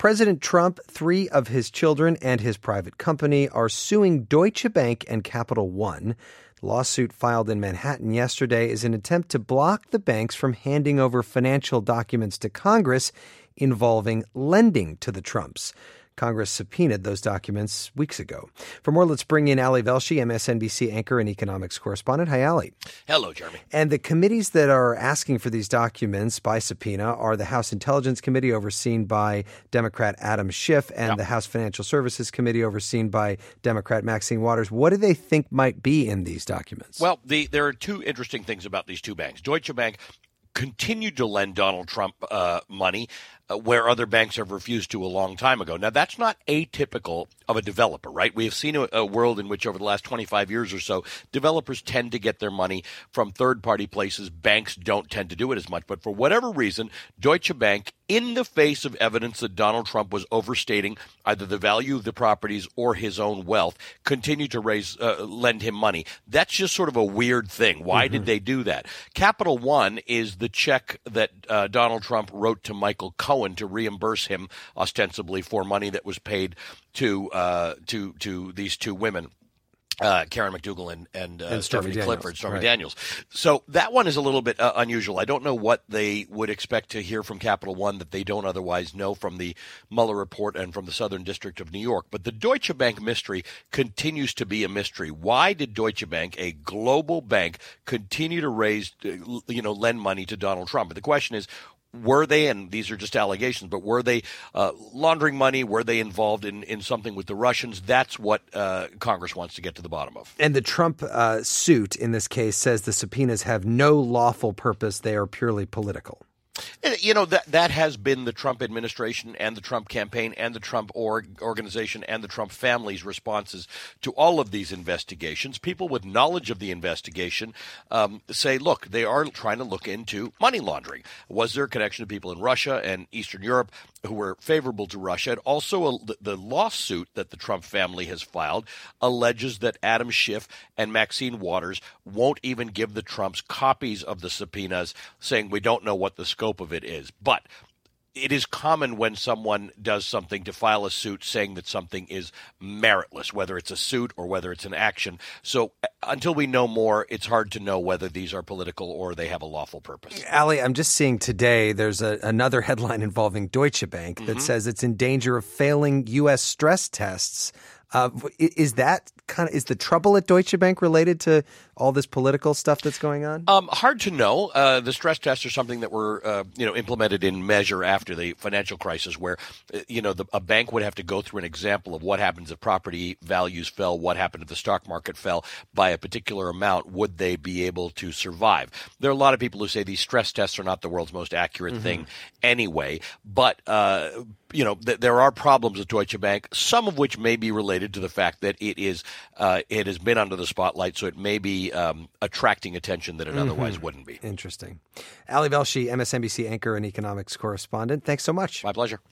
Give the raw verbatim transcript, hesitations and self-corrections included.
President Trump, three of his children, and his private company are suing Deutsche Bank and Capital One. The lawsuit filed in Manhattan yesterday is an attempt to block the banks from handing over financial documents to Congress involving lending to the Trumps. Congress subpoenaed those documents weeks ago. For more, let's bring in Ali Velshi, M S N B C anchor and economics correspondent. Hi, Ali. Hello, Jeremy. And the committees that are asking for these documents by subpoena are the House Intelligence Committee, overseen by Democrat Adam Schiff, and yep. the House Financial Services Committee, overseen by Democrat Maxine Waters. What do they think might be in these documents? Well, the, there are two interesting things about these two banks. Deutsche Bank continued to lend Donald Trump uh, money uh, where other banks have refused to a long time ago. Now, that's not atypical of a developer, right? We have seen a, a world in which over the last twenty-five years or so, developers tend to get their money from third-party places. Banks don't tend to do it as much. But for whatever reason, Deutsche Bank, in the face of evidence that Donald Trump was overstating either the value of the properties or his own wealth, continued to raise uh, lend him money. That's just sort of a weird thing. Why mm-hmm. did they do that? Capital One is the check that uh, Donald Trump wrote to Michael Cohen to reimburse him ostensibly for money that was paid to uh, to to these two women. Uh, Karen McDougal and, and, uh, and Stephanie Daniels. Clifford, Stormy right. Daniels. So that one is a little bit uh, unusual. I don't know what they would expect to hear from Capital One that they don't otherwise know from the Mueller report and from the Southern District of New York. But the Deutsche Bank mystery continues to be a mystery. Why did Deutsche Bank, a global bank, continue to raise, uh, you know, lend money to Donald Trump? But the question is, were they, and these are just allegations, but were they uh, laundering money? Were they involved in, in something with the Russians? That's what uh, Congress wants to get to the bottom of. And the Trump uh, suit in this case says the subpoenas have no lawful purpose. They are purely political. You know, that that has been the Trump administration and the Trump campaign and the Trump org, organization and the Trump family's responses to all of these investigations. People with knowledge of the investigation um, say, look, they are trying to look into money laundering. Was there a connection to people in Russia and Eastern Europe who were favorable to Russia? And also a, the, the lawsuit that the Trump family has filed alleges that Adam Schiff and Maxine Waters won't even give the Trumps copies of the subpoenas, saying we don't know what the scope of it is. But it is common when someone does something to file a suit saying that something is meritless, whether it's a suit or whether it's an action. So until we know more, it's hard to know whether these are political or they have a lawful purpose. Ali, I'm just seeing today there's a, another headline involving Deutsche Bank that mm-hmm. says it's in danger of failing U S stress tests. Uh, is that kind of is the trouble at Deutsche Bank related to all this political stuff that's going on? Um, hard to know. Uh, the stress tests are something that were uh, you know implemented in measure after the financial crisis, where uh, you know the, a bank would have to go through an example of what happens if property values fell, what happened if the stock market fell by a particular amount. Would they be able to survive? There are a lot of people who say these stress tests are not the world's most accurate mm-hmm. thing anyway, but uh, you know th- there are problems with Deutsche Bank, some of which may be related to the fact that it is uh, it has been under the spotlight, so it may be um, attracting attention that it mm-hmm. otherwise wouldn't be. Interesting. Ali Velshi, M S N B C anchor and economics correspondent. Thanks so much. My pleasure.